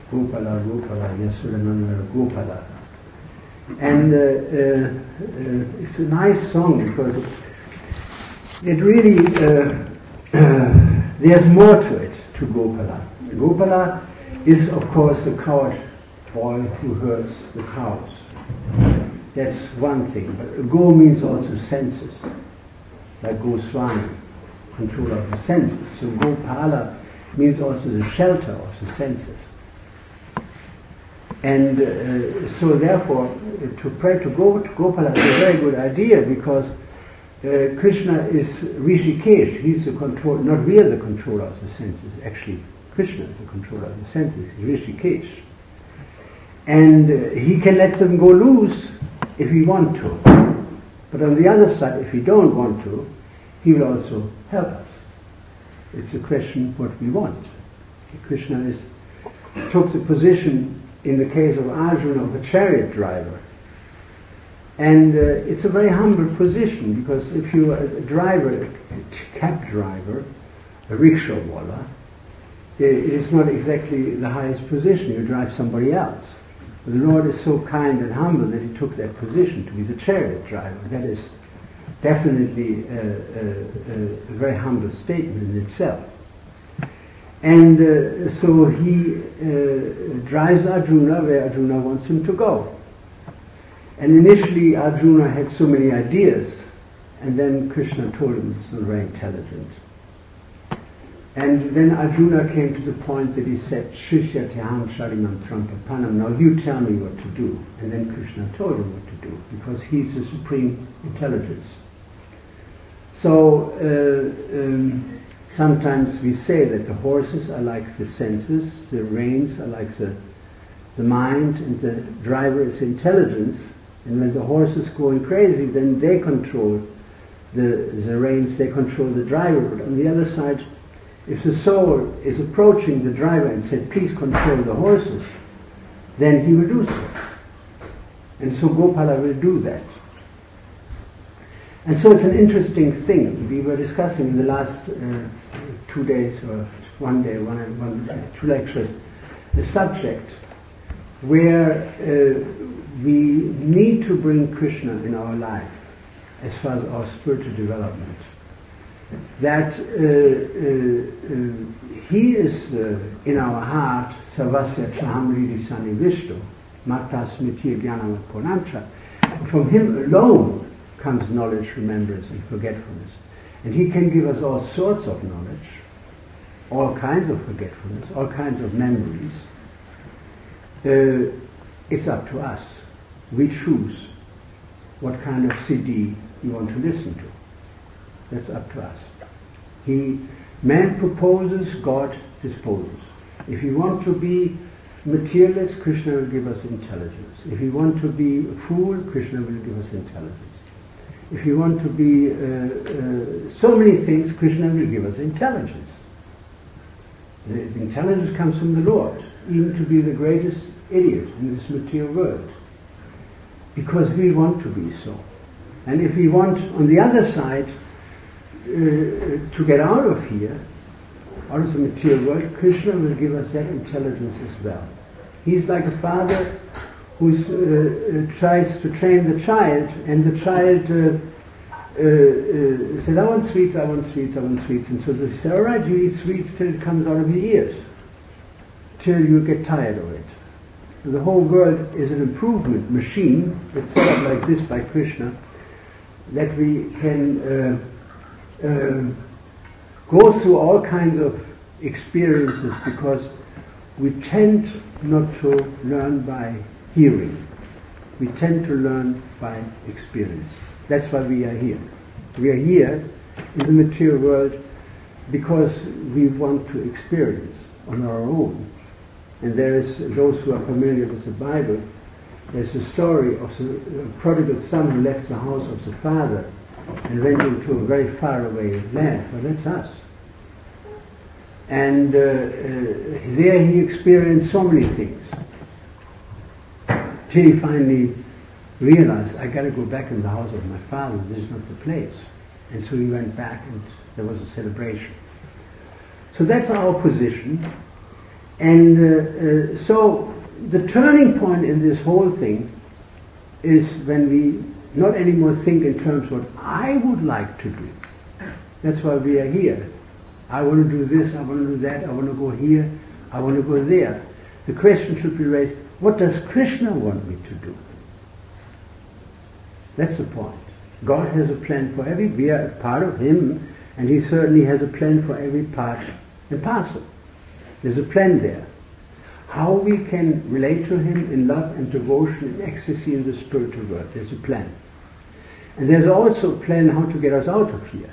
Gopala, Gopala, Yasudananda Gopala. And it's a nice song because it really, there's more to it, to Gopala. Gopala is, of course, the coward boy who herds the cows. That's one thing. But Go means also senses, like Goswami, control of the senses. So Gopala means also the shelter of the senses. And so therefore, to pray to Gopala is a very good idea because Krishna is Rishikesh. He's the control, not we are the controller of the senses. Actually, Krishna is the controller of the senses. He's Rishikesh. And he can let them go loose if we want to. But on the other side, if we don't want to, he will also help us. It's a question what we want. Krishna took the position in the case of Arjuna of a chariot driver. And it's a very humble position because if you are a driver, a cab driver, a rickshaw walla, it is not exactly the highest position. You drive somebody else. But the Lord is so kind and humble that he took that position to be the chariot driver. That is definitely a very humble statement in itself. And so he drives Arjuna where Arjuna wants him to go. And initially Arjuna had so many ideas, and then Krishna told him this was very intelligent. And then Arjuna came to the point that he said, Shishyatiham Sharimam Trampapanam, now you tell me what to do. And then Krishna told him what to do, because he's the supreme intelligence. So sometimes we say that the horses are like the senses, the reins are like the mind, and the driver is intelligence. And when the horse is going crazy, then they control the reins, they control the driver. But on the other side, if the soul is approaching the driver and said, please control the horses, then he will do so. And so Gopala will do that. And so it's an interesting thing. We were discussing in the last 2 days, or one day, two lectures, the subject where we need to bring Krishna in our life as far as our spiritual development. That he is in our heart, Savasya Chahamridi Sani Vishnu, Mata Smiti Jnanam Ponancha. From him alone comes knowledge, remembrance and forgetfulness. And he can give us all sorts of knowledge, all kinds of forgetfulness, all kinds of memories. It's up to us. We choose what kind of CD we want to listen to. That's up to us. Man proposes, God disposes. If you want to be materialist, Krishna will give us intelligence. If you want to be a fool, Krishna will give us intelligence. If you want to be so many things, Krishna will give us intelligence. The intelligence comes from the Lord, even to be the greatest idiot in this material world. Because we want to be so. And if we want, on the other side, to get out of here, out of the material world, Krishna will give us that intelligence as well. He's like a father who tries to train the child, and the child says, I want sweets, I want sweets, I want sweets. And so they say, all right, you eat sweets till it comes out of your ears, till you get tired of it. So the whole world is an improvement machine that's set up like this by Krishna, that we can go through all kinds of experiences, because we tend not to learn by hearing. We tend to learn by experience. That's why we are here. We are here in the material world because we want to experience on our own. And there is, those who are familiar with the Bible, there's a story of the prodigal son who left the house of the father and went into a very far away land. Well, that's us. And there he experienced so many things, till he finally realized, I got to go back in the house of my father. This is not the place. And so he went back, and there was a celebration. So that's our position. And so the turning point in this whole thing is when we not anymore think in terms of what I would like to do. That's why we are here. I want to do this, I want to do that, I want to go here, I want to go there. The question should be raised, what does Krishna want me to do? That's the point. God has a plan for every, we are a part of Him, and He certainly has a plan for every part and parcel. There's a plan there. How we can relate to Him in love and devotion and ecstasy in the spiritual world. There's a plan. And there's also a plan how to get us out of here.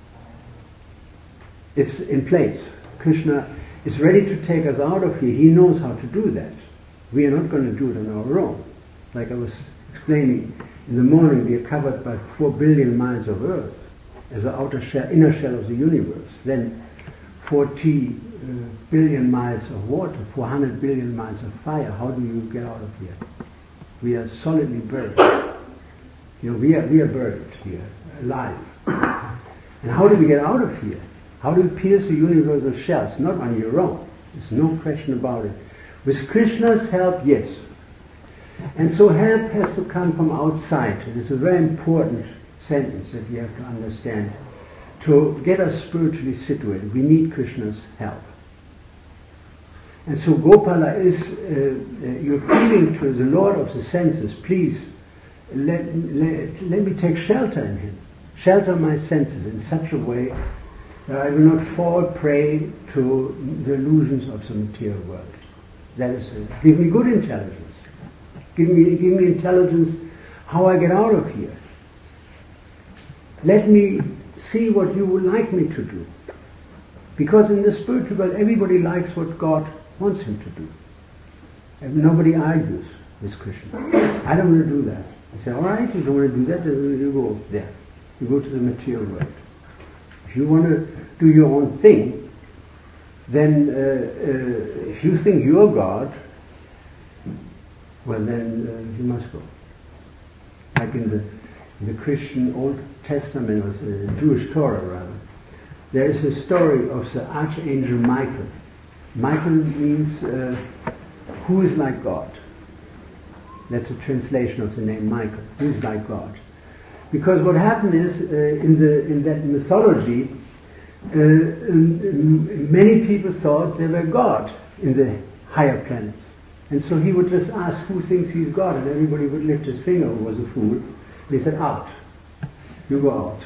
It's in place. Krishna is ready to take us out of here. He knows how to do that. We are not going to do it on our own. Like I was explaining, in the morning we are covered by 4 billion miles of earth as the outer shell, inner shell of the universe. Then 40 billion miles of water, 400 billion miles of fire. How do you get out of here? We are solidly buried. We are buried here, alive. And how do we get out of here? How do you pierce the universal shells? Not on your own. There's no question about it. With Krishna's help, yes. And so help has to come from outside. It is a very important sentence that we have to understand. To get us spiritually situated, we need Krishna's help. And so Gopala is, you're pleading to the Lord of the senses, please, let me take shelter in Him. Shelter my senses in such a way that I will not fall prey to the illusions of the material world. That is it. Give me good intelligence. Give me intelligence how I get out of here. Let me see what you would like me to do. Because in the spiritual world, everybody likes what God wants him to do. And nobody argues with Krishna. I don't want to do that. I say, all right, you don't want to do that, then you go there. You go to the material world. If you want to do your own thing, then if you think you're God, well then you must go. Like in the Christian Old Testament, or the Jewish Torah rather, there is a story of the Archangel Michael. Michael means who is like God. That's a translation of the name Michael, who is like God. Because what happened is, in that mythology, many people thought they were God in the higher planets. And so he would just ask who thinks he's God, and everybody would lift his finger who was a fool. And he said, out. You go out.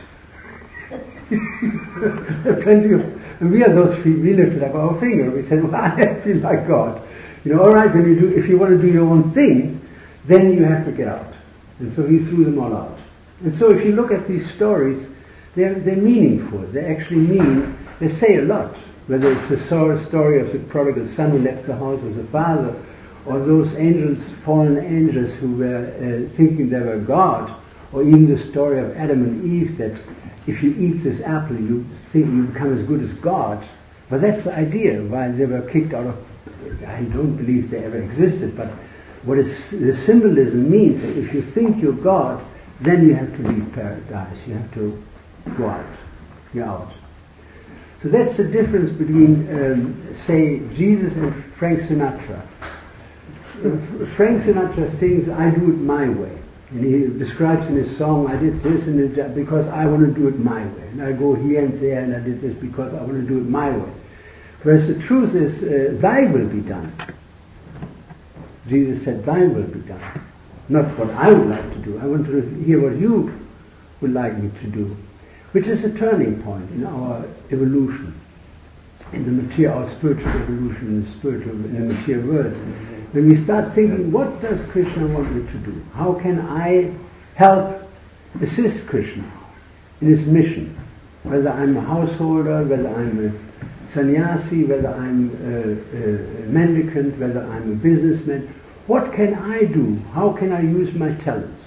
Plenty of, and we are those people, we lifted up our finger. We said, well, I feel like God. All right, if you want to do your own thing, then you have to get out. And so he threw them all out. And so if you look at these stories, they're meaningful. They actually mean, they say a lot. Whether it's the story of the prodigal son who left the house of the father, or those angels, fallen angels who were thinking they were God, or even the story of Adam and Eve, that if you eat this apple, you think you become as good as God. But that's the idea why they were kicked out of. I don't believe they ever existed, but what the symbolism means that if you think you're God, then you have to leave paradise. You have to go out. You're out. So that's the difference between, say, Jesus and Frank Sinatra. Frank Sinatra sings, I do it my way. And he describes in his song, I did this and that because I want to do it my way. And I go here and there and I did this because I want to do it my way. Whereas the truth is, thy will be done. Jesus said, thy will be done. Not what I would like to do. I want to hear what you would like me to do. Which is a turning point in our evolution. In the material, our spiritual evolution in the material world. When we start thinking, what does Krishna want me to do? How can I help assist Krishna in his mission? Whether I'm a householder, whether I'm a sannyasi, whether I'm a mendicant, whether I'm a businessman. What can I do? How can I use my talents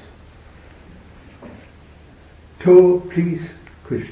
to please Krishna?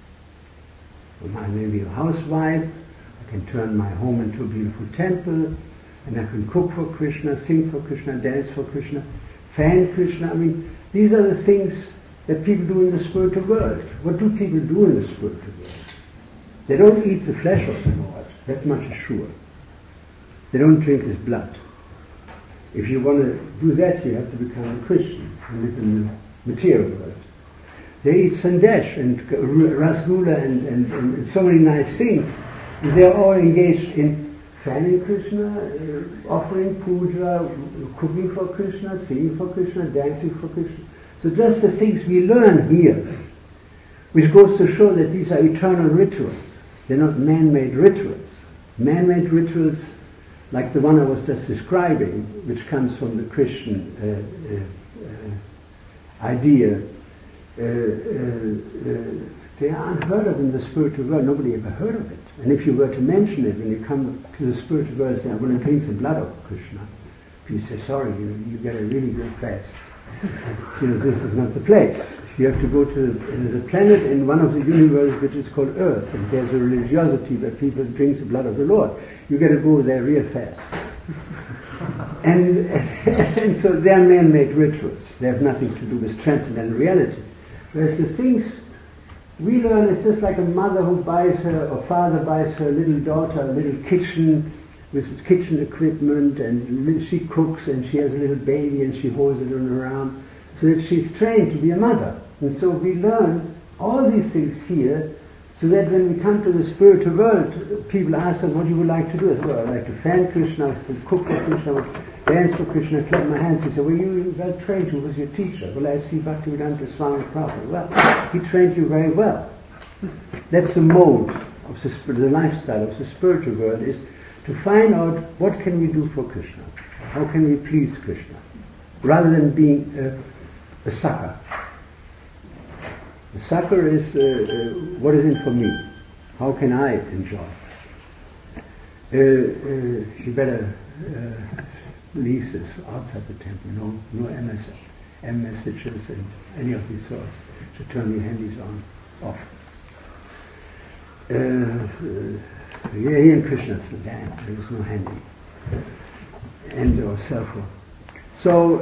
I may be a housewife, I can turn my home into a beautiful temple, and I can cook for Krishna, sing for Krishna, dance for Krishna, fan Krishna. These are the things that people do in the spiritual world. What do people do in the spiritual world? They don't eat the flesh of the Lord, that much is sure. They don't drink his blood. If you want to do that, you have to become a Christian and live in the material world. They eat sandesh and rasgulla and so many nice things. And they're all engaged in fanning Krishna, offering puja, cooking for Krishna, singing for Krishna, dancing for Krishna. So just the things we learn here, which goes to show that these are eternal rituals. They're not man-made rituals. Man-made rituals, like the one I was just describing, which comes from the Christian idea, they are unheard of in the spiritual world. Nobody ever heard of it. And if you were to mention it, when you come to the spiritual world and say, I want to drink the blood of Krishna, if you say, sorry, you get a really good fast. This is not the place. You have to go to there's a planet in one of the universes which is called Earth, and there's a religiosity where people drink the blood of the Lord. You got to go there real fast. And so they are man-made rituals. They have nothing to do with transcendental reality. Whereas the things we learn is just like a mother who buys her, or father buys her little daughter a little kitchen with kitchen equipment, and she cooks, and she has a little baby, and she holds it around, so that she's trained to be a mother. And so we learn all these things here, so that when we come to the spiritual world, people ask us, what do you like to do? I say, well, I like to fan Krishna, cook for Krishna, dance for Krishna, clap my hands. He said, well, you well trained, who was your teacher? Well, I see Bhaktivedanta Swami Prabhupada. Well, he trained you very well. That's the mode of the lifestyle of the spiritual world, is to find out what can we do for Krishna, how can we please Krishna, rather than being a sucker. The sucker is what is in for me, how can I enjoy. You better leave this outside the temple, no messages and any of these sorts, to turn your handies on, off. Here in Krishna's land, there is no handy and or cell phone. So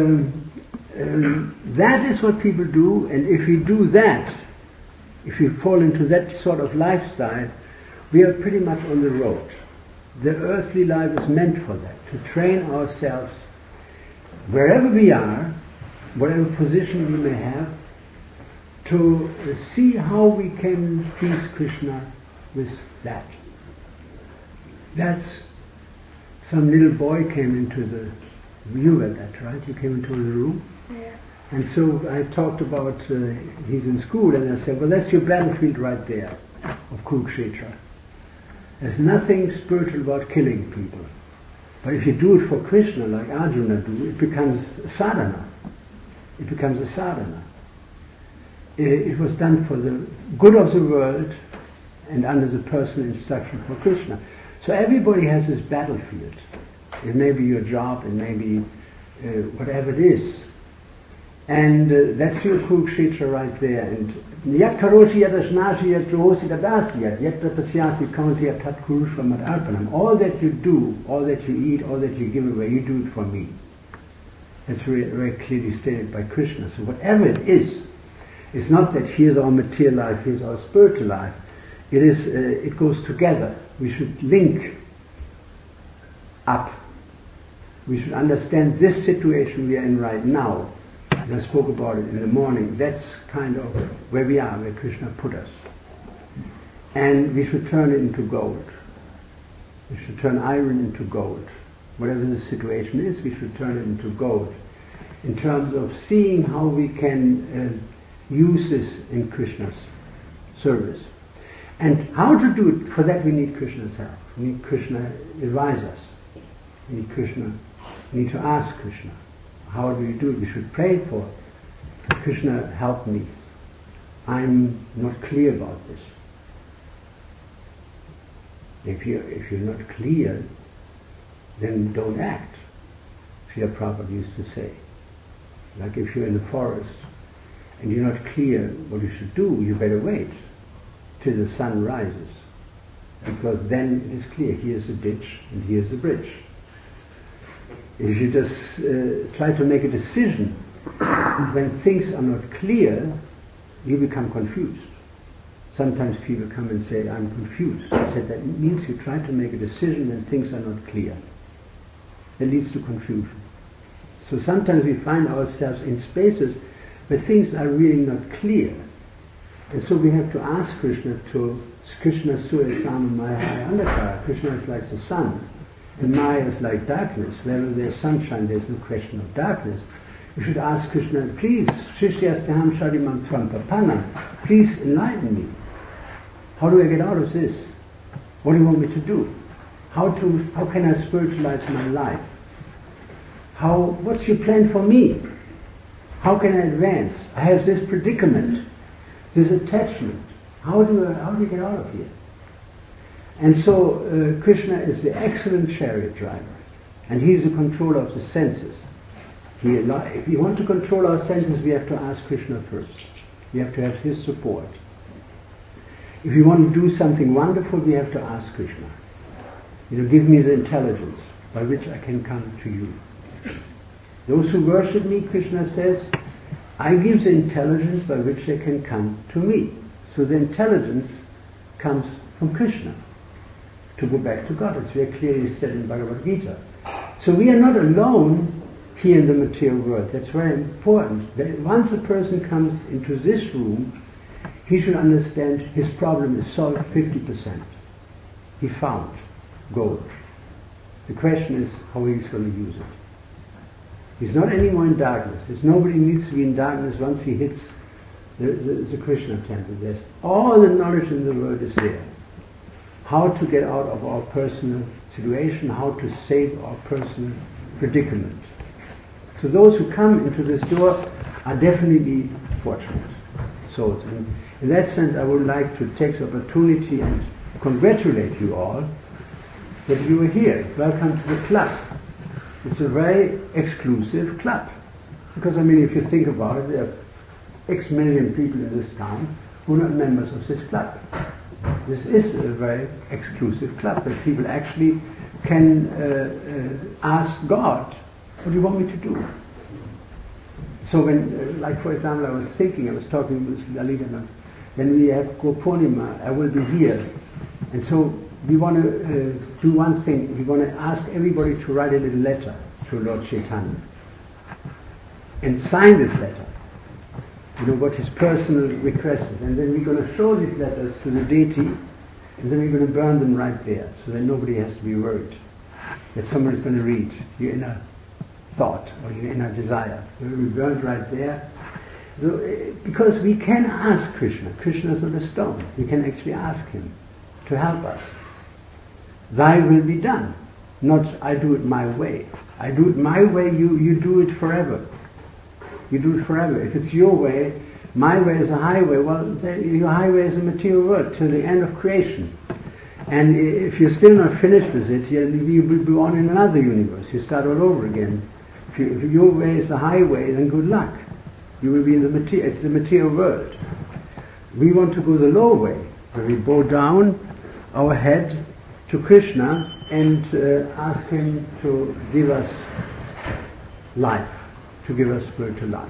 that is what people do, and if we do that, if we fall into that sort of lifestyle, we are pretty much on the road. The earthly life is meant for that, to train ourselves wherever we are, whatever position we may have, to see how we can please Krishna with that. That's, some little boy came into the, you were that, right? You came into the room? Yeah. And so I talked about, he's in school, and I said, well, that's your battlefield right there, of Kurukshetra. There's nothing spiritual about killing people. But if you do it for Krishna, like Arjuna do, it becomes sadhana. It becomes a sadhana. It was done for the good of the world and under the personal instruction for Krishna. So everybody has this battlefield. It may be your job, it may be whatever it is. And that's your Kurukshetra right there. And yat karoshi yat ashnashi yat johosi tadasi yat tapasyasi kaunti yat tat kurushva mad arpanam. All that you do, all that you eat, all that you give away, you do it for me. That's very, very clearly stated by Krishna. So whatever it is, it's not that here's our material life, here's our spiritual life. It is. It goes together. We should link up. We should understand this situation we are in right now. And I spoke about it in the morning. That's kind of where we are, where Krishna put us. And we should turn it into gold. We should turn iron into gold. Whatever the situation is, we should turn it into gold. In terms of seeing how we can use this in Krishna's service. And how to do it, for that we need Krishna's help. We need Krishna advise us. We need Krishna, we need to ask Krishna. How do we do it? We should pray for Krishna, help me. I'm not clear about this. If you're not clear, then don't act. Srila Prabhupada used to say. Like if you're in the forest and you're not clear what you should do, you better wait till the sun rises. Because then it is clear, here's a ditch and here's a bridge. If you just try to make a decision when things are not clear, you become confused. Sometimes people come and say, I'm confused. I said, that means you try to make a decision and things are not clear. That leads to confusion. So sometimes we find ourselves in spaces where things are really not clear. And so we have to ask Krishna Surya Sama Maya Andhakara. Krishna is like the sun, and Maya is like darkness. Wherever there's sunshine, there's no question of darkness. You should ask Krishna, please, Shishyastaham Sharimam Tvam Papanam, please enlighten me. How do I get out of this? What do you want me to do? How can I spiritualize my life? What's your plan for me? How can I advance? I have this predicament, this attachment. How do you get out of here? And so Krishna is the excellent chariot driver, and he's the controller of the senses. If we want to control our senses, we have to ask Krishna first. We have to have his support. If we want to do something wonderful, we have to ask Krishna. Give me the intelligence by which I can come to you. Those who worship me, Krishna says, I give the intelligence by which they can come to me. So the intelligence comes from Krishna. To go back to God, it's very clearly said in Bhagavad Gita. So we are not alone here in the material world. That's very important. That once a person comes into this room, he should understand his problem is solved 50%. He found gold. The question is how he's going to use it. He's not anymore in darkness. Nobody needs to be in darkness once he hits the Krishna temple. There's all the knowledge in the world is there. How to get out of our personal situation, how to save our personal predicament. So those who come into this door are definitely fortunate souls. And in that sense, I would like to take the opportunity and congratulate you all that you are here. Welcome to the club. It's a very exclusive club. Because, if you think about it, there are X million people in this town who are not members of this club. This is a very exclusive club that people actually can ask God, what do you want me to do? So when, like for example, I was talking with Lalita, when we have Gopurnima, I will be here. And so we want to do one thing. We want to ask everybody to write a little letter to Lord Chaitanya. And sign this letter. What his personal request is. And then we're going to show these letters to the deity, and then we're going to burn them right there, so that nobody has to be worried that someone is going to read your inner thought or your inner desire. It will be burned right there. So, because we can ask Krishna. Krishna is not a stone. We can actually ask him to help us. Thy will be done. Not I do it my way. I do it my way, you do it forever. You do it forever. If it's your way, my way is a highway. Well, your highway is a material world till the end of creation. And if you're still not finished with it, you will be on in another universe. You start all over again. If your way is the highway, then good luck. You will be in the material world. We want to go the low way, where we bow down our head to Krishna and ask him to give us life, to give us spiritual life.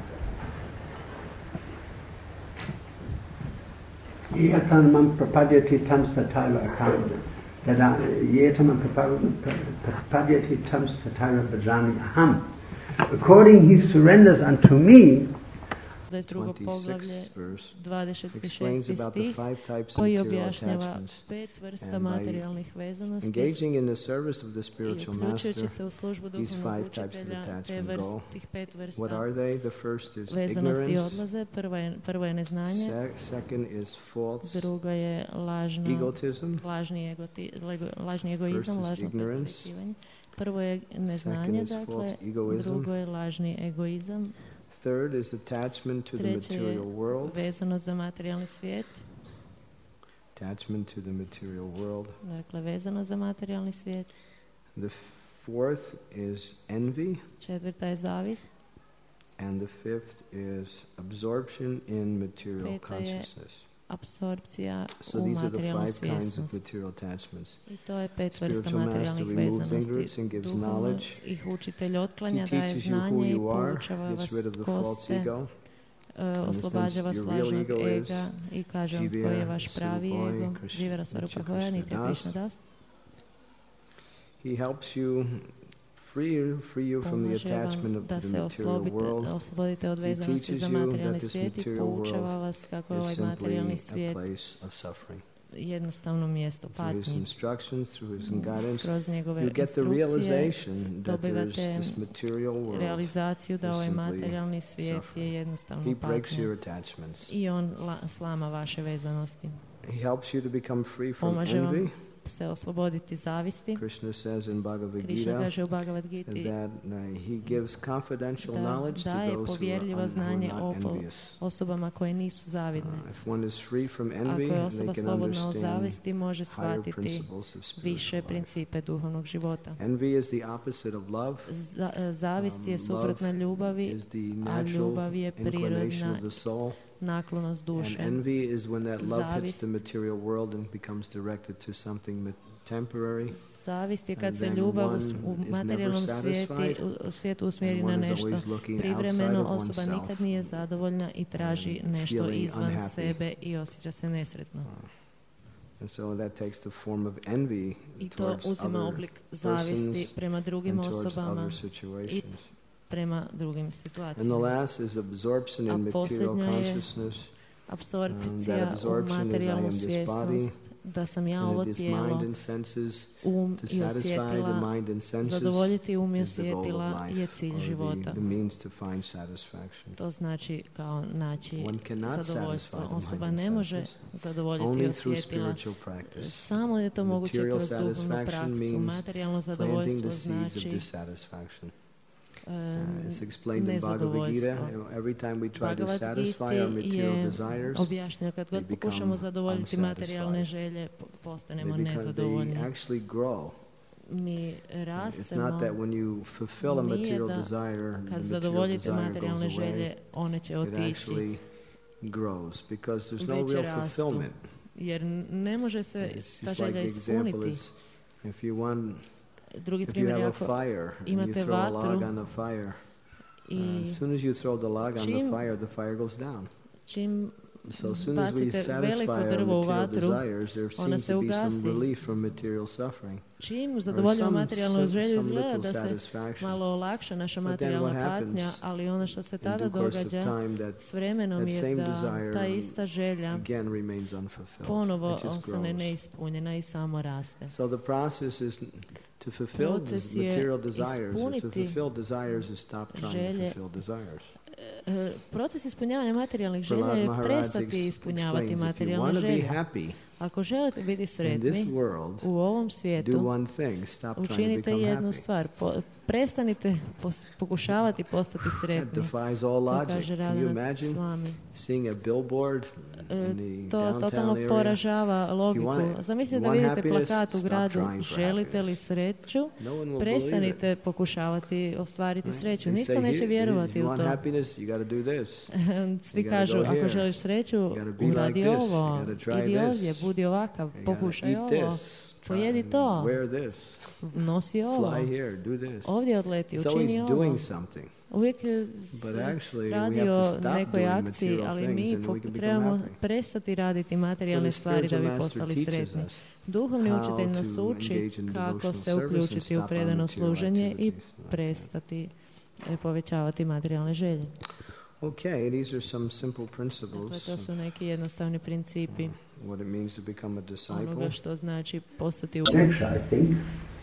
Yetamam prapadyati tam sataiva akam. Yetamam prapadyati tam sataiva bhajami aham. According he surrenders unto me. 22. poglavlje, 26. stih, koji objašnjava 5 vrsta materijalnih vezanosti i uključujući se u službu duhovnog učitelja, tih 5 vrsta vezanosti odlaze. Prvo je neznanje, drugo je lažni egoizam, lažno predstavljivanje. Prvo je neznanje, dakle, drugo je lažni egoizam. Third is attachment to the material world. Vezano za materijalni svijet. Attachment to the material world. Dakle, vezano za materijalni svijet. The fourth is envy. Četvrta je zavist. And the fifth is absorption in material consciousness. Apsorpcija u materijalnu svjesnost. I to je 5 vrsta materijalnih vezanosti. Duhovno ih učitelj otklanja, daje znanje i poučava vas tko ste, oslobađa vas lažnog ega i kaže vam koji je vaš pravi ego. Živera Svarupa Nitya Krishna Das. He helps you free you from the attachment of the material world. Oslobodite od vezanosti za materijalni svijet i poučava vas kako je ovaj materijalni svijet jednostavno mjesto patnje. Kroz njegove instrukcije dobivate realizaciju da ovaj materijalni svijet je jednostavno patnja i on slama vaše vezanosti. Pomaže vam se osloboditi zavisti. Krishna says in Bhagavad Krishna kaže u Bhagavad Giti that he gives confidential knowledge to daje those povjerljivo znanje osobama koje nisu zavidne. If one is free from envy, ako je osoba they can slobodna od understand zavisti, može shvatiti više principe duhovnog života. Envy is the opposite of love. Zavist je suprotna ljubavi, a ljubav je prirodna naklonost duše. And envy is when that love hits the material world and becomes directed to something temporary. Zavist je kad se ljubav u materijalnom svijetu usmjeri na nešto privremeno, osoba nikad nije zadovoljna i traži nešto izvan sebe i osjeća se nesretno. And so that takes the form of envy I to uzima oblik zavisti prema drugim osobama i prema drugim situacijama. And the last is absorption in material consciousness. Apsorpcija u materijalnu svjesnost, da sam ja ovo tijelo, um i osjetila, zadovoljiti um i osjetila je cilj života. To znači kao naći zadovoljstvo. Osoba ne može zadovoljiti osjetila, samo je to moguće kroz duhovnu praksu. Materijalno zadovoljstvo znači it's explained in Bhagavad Gita. Every time we try to satisfy our material desires, objašnjeno kad god pokušamo zadovoljiti materijalne želje, postanemo nezadovoljni. They actually grow. Mi rastemo. It's not that when you fulfill a material desire, kad zadovoljite materijalne želje, one će otići. It actually grows because there's no real fulfillment. Jer ne može se ta želja ispuniti. If you want Drugi primjer je ako imate vatru i as soon as you throw the log on the fire goes down. Čim bacite veliko drvo u vatru, ona se ugasi. Čim zadovoljimo materijalnu želju, izgleda da se malo olakša naša materijalna patnja, ali ono što se tada događa s vremenom je da ta ista želja ponovo ostane neispunjena i samo raste. To fulfill material desires, or to fulfill desires is stop trying to fulfill desires. Proces ispunjavanja materijalnih želja je prestati ispunjavati materijalne želje. Ako želite biti sretni u ovom svijetu, učinite jednu stvar. Prestanite pokušavati postati sretni. To kaže Radhanath Swami. To totalno poražava logiku. Zamislite da vidite plakat u gradu, želite li sreću, prestanite pokušavati ostvariti sreću. Nitko neće vjerovati u to. Svi kažu, ako želiš sreću, uradi ovo, idi ovdje, budi ovakav, pokušaj ovo, pojedi to, nosi ovo, ovdje odleti, učini ovo. Uvijek radi o nekoj akciji, ali mi trebamo prestati raditi materijalne stvari da bi postali sretni. Duhovni učitelj nas uči kako se uključiti u predano služenje i prestati povećavati materijalne želje. Okay, these are some simple principles. Dakle, to su neki jednostavni principi what it means to become a disciple. Onoga što znači postati Next, I think,